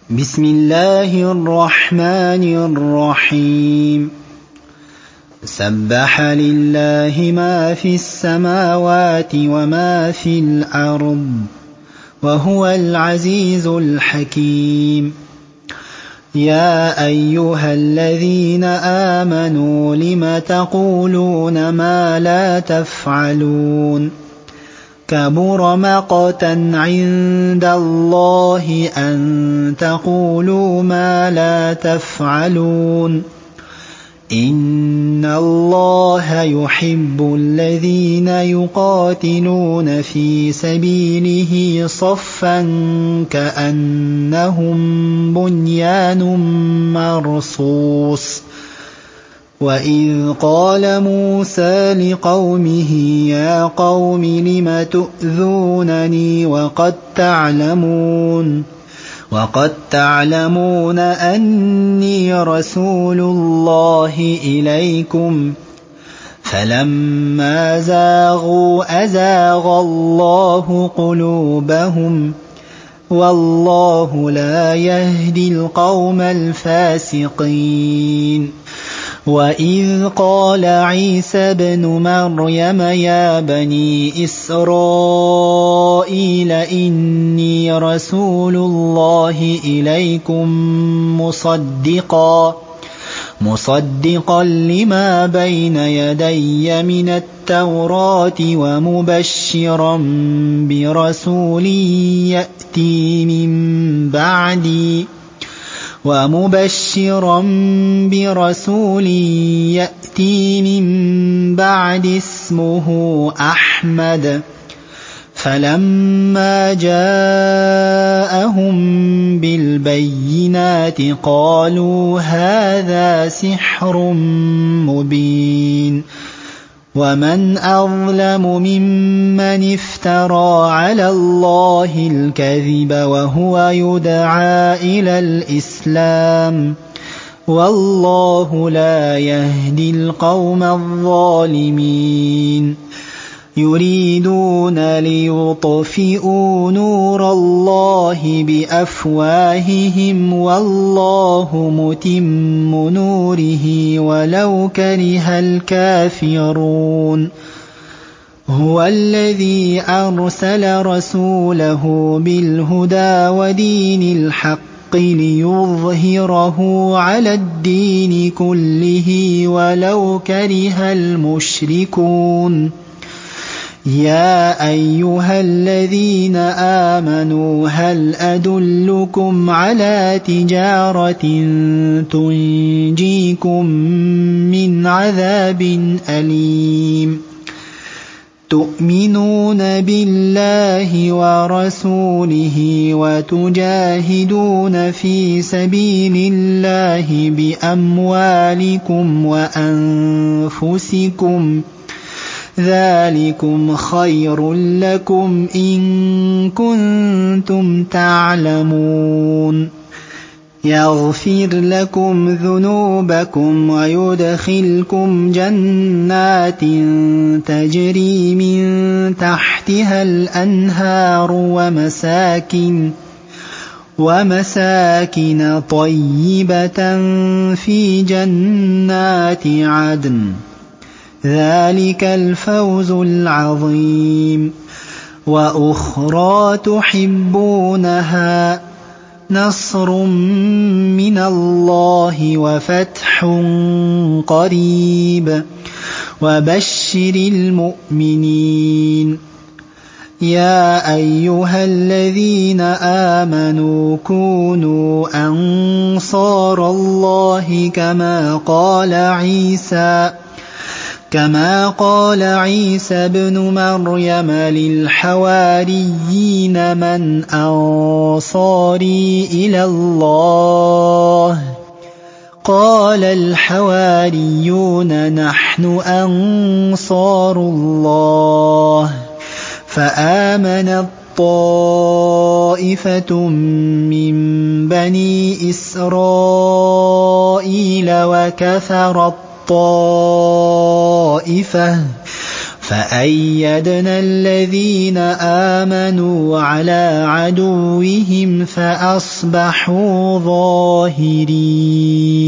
بسم الله الرحمن الرحيم. سبح لله ما في السماوات وما في الأرض وهو العزيز الحكيم. يا أيها الذين آمنوا لم تقولون ما لا تفعلون؟ كبر مقتا عند الله أن تقولوا ما لا تفعلون. إن الله يحب الذين يقاتلون في سبيله صفا كأنهم بنيان مرصوص. وإذ قال موسى لقومه يا قوم لم تؤذونني وقد تعلمون أني رسول الله إليكم. فلما زاغوا أزاغ الله قلوبهم والله لا يهدي القوم الفاسقين. وإذ قال عيسى ابن مريم يا بني إسرائيل إني رسول الله إليكم مصدقا لما بين يدي من التوراة ومبشرا برسول يأتي من بعد اسمه أحمد. فلما جاءهم بالبينات قالوا هذا سحر مبين. ومن أظلم ممن افترى على الله الكذب وهو يدعى إلى الإسلام والله لا يهدي القوم الظالمين. يريدون ليطفئوا نور الله بأفواههم والله متم نوره ولو كره الكافرون. هو الذي أرسل رسوله بالهدى ودين الحق ليظهره على الدين كله ولو كره المشركون. يا أيها الذين آمنوا هل أدلكم على تجارة تنجيكم من عذاب أليم؟ تؤمنون بالله ورسوله وتجاهدون في سبيل الله بأموالكم وأنفسكم ذلكم خير لكم إن كنتم تعلمون. يغفر لكم ذنوبكم ويدخلكم جنات تجري من تحتها الأنهار ومساكن طيبة في جنات عدن. ذلك الفوز العظيم. وأخرى تحبونها نصر من الله وفتح قريب وبشر المؤمنين. يا أيها الذين آمنوا كونوا أنصار الله كما قال عيسى ابن مريم للحواريين من أنصاري إلى الله؟ قال الحواريون نحن أنصار الله. فآمنت طائفة من بني إسرائيل وكفرت طائفة فأيدنا الذين آمنوا على عدوهم فأصبحوا ظاهرين.